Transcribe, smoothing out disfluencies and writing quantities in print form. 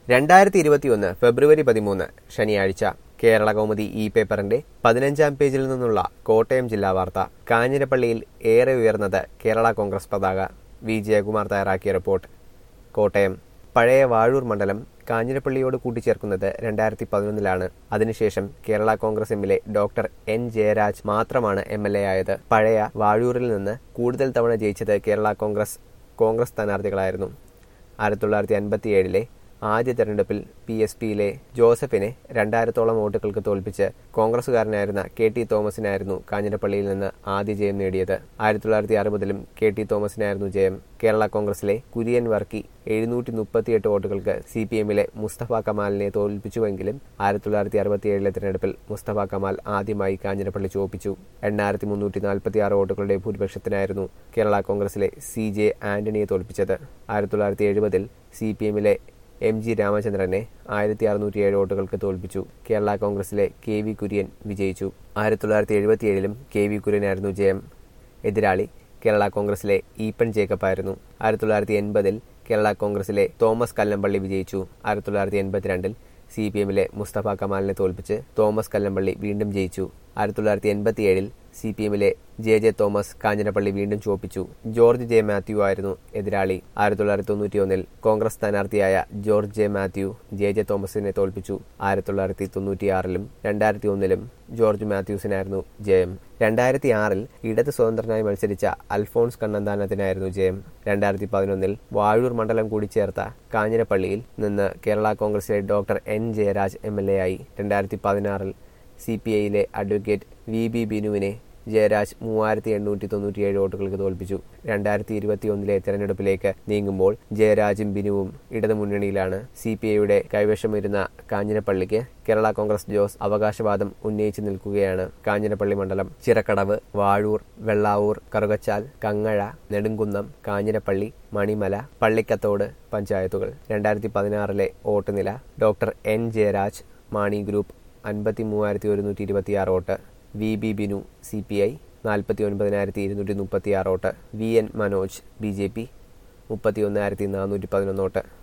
2021 ഫെബ്രുവരി 13 ശനിയാഴ്ച കേരളകൗമുദി ഈ പേപ്പറിന്റെ 15-ാം പേജിൽ നിന്നുള്ള കോട്ടയം ജില്ലാ വാർത്ത. കാഞ്ഞിരപ്പള്ളിയിൽ ഏറെ ഉയർന്നത് കേരള കോൺഗ്രസ് പതാക. വി ജയകുമാർ തയ്യാറാക്കിയ റിപ്പോർട്ട്. കോട്ടയം. പഴയ വാഴൂർ മണ്ഡലം കാഞ്ഞിരപ്പള്ളിയോട് കൂട്ടിച്ചേർക്കുന്നത് 2011-ലാണ്. അതിനുശേഷം കേരള കോൺഗ്രസ് എമ്മിലെ ഡോക്ടർ എൻ ജയരാജ് മാത്രമാണ് MLA ആയത്. പഴയ വാഴൂരിൽ നിന്ന് കൂടുതൽ തവണ ജയിച്ചത് കേരള കോൺഗ്രസ് സ്ഥാനാർത്ഥികളായിരുന്നു. 1957-ലെ ആദ്യ തെരഞ്ഞെടുപ്പിൽ PSPയിലെ ജോസഫിനെ 2000-ഓളം വോട്ടുകൾക്ക് തോൽപ്പിച്ച് കോൺഗ്രസുകാരനായിരുന്ന KT തോമസിനായിരുന്നു കാഞ്ഞിരപ്പള്ളിയിൽ നിന്ന് ആദ്യ ജയം നേടിയത്. 1960-ലും KT തോമസിനായിരുന്നു ജയം. കേരള കോൺഗ്രസിലെ കുര്യൻ വർക്കി 738 വോട്ടുകൾക്ക് CPMലെ മുസ്തഫ കമാലിനെ തോൽപ്പിച്ചുവെങ്കിലും 1967-ലെ തെരഞ്ഞെടുപ്പിൽ മുസ്തഫ കമാൽ ആദ്യമായി കാഞ്ഞിരപ്പള്ളി ചോപ്പിച്ചു. 8346 വോട്ടുകളുടെ ഭൂരിപക്ഷത്തിനായിരുന്നു കേരള കോൺഗ്രസിലെ CJ ആന്റണിയെ തോൽപ്പിച്ചത്. 1970-ൽ CPMലെ MG രാമചന്ദ്രനെ 1607 വോട്ടുകൾക്ക് തോൽപ്പിച്ചു. കേരള കോൺഗ്രസിലെ KV കുര്യൻ വിജയിച്ചു. 1977-ലും KV കുര്യനായിരുന്നു ജയം. എതിരാളി കേരള കോൺഗ്രസിലെ ഈപ്പൻ ജേക്കബായിരുന്നു. 1980-ൽ കേരള കോൺഗ്രസിലെ തോമസ് കല്ലമ്പള്ളി വിജയിച്ചു. 1982-ൽ CPMലെ മുസ്തഫ കമാലിനെ തോൽപ്പിച്ച് തോമസ് കല്ലമ്പള്ളി വീണ്ടും ജയിച്ചു. 1987-ൽ CPMലെ JJ തോമസ് കാഞ്ഞിരപ്പള്ളി വീണ്ടും ചോപ്പിച്ചു. ജോർജ് J മാത്യു ആയിരുന്നു എതിരാളി. 1991-ൽ കോൺഗ്രസ് സ്ഥാനാർത്ഥിയായ ജോർജ് J മാത്യു JJ തോമസിനെ തോൽപ്പിച്ചു. 1996-ലും 2001-ലും ജോർജ് മാത്യൂസിനായിരുന്നു ജയം. 2006-ൽ ഇടത് സ്വതന്ത്രനായി മത്സരിച്ച അൽഫോൺസ് കണ്ണന്താനത്തിനായിരുന്നു ജയം. 2011-ൽ വാഴൂർ മണ്ഡലം കൂടി ചേർത്ത കാഞ്ഞിരപ്പള്ളിയിൽ നിന്ന് കേരള കോൺഗ്രസിലെ ഡോക്ടർ N ജയരാജ് MLA ആയി. 2016-ൽ CPIയിലെ അഡ്വക്കേറ്റ് VB ബിനുവിനെ ജയരാജ് 3897 വോട്ടുകൾക്ക് തോൽപ്പിച്ചു. 2021-ലെ തെരഞ്ഞെടുപ്പിലേക്ക് നീങ്ങുമ്പോൾ ജയരാജും ബിനുവും ഇടതുമുന്നണിയിലാണ്. CPIയുടെ കൈവശമിരുന്ന കാഞ്ഞിരപ്പള്ളിക്ക് കേരള കോൺഗ്രസ് ജോസ് അവകാശവാദം ഉന്നയിച്ചു നിൽക്കുകയാണ്. കാഞ്ഞിരപ്പള്ളി മണ്ഡലം ചിറക്കടവ്, വാഴൂർ, വെള്ളാവൂർ, കറുകച്ചാൽ, കങ്ങഴ, നെടുങ്കുന്നം, കാഞ്ഞിരപ്പള്ളി, മണിമല, പള്ളിക്കത്തോട് പഞ്ചായത്തുകൾ. 2016-ലെ വോട്ട് നില. Doctor N Jayaraj Mani group 53,126 vote. VB Binu CPI 49,236 vote. VN Manoj BJP 31,411 vote.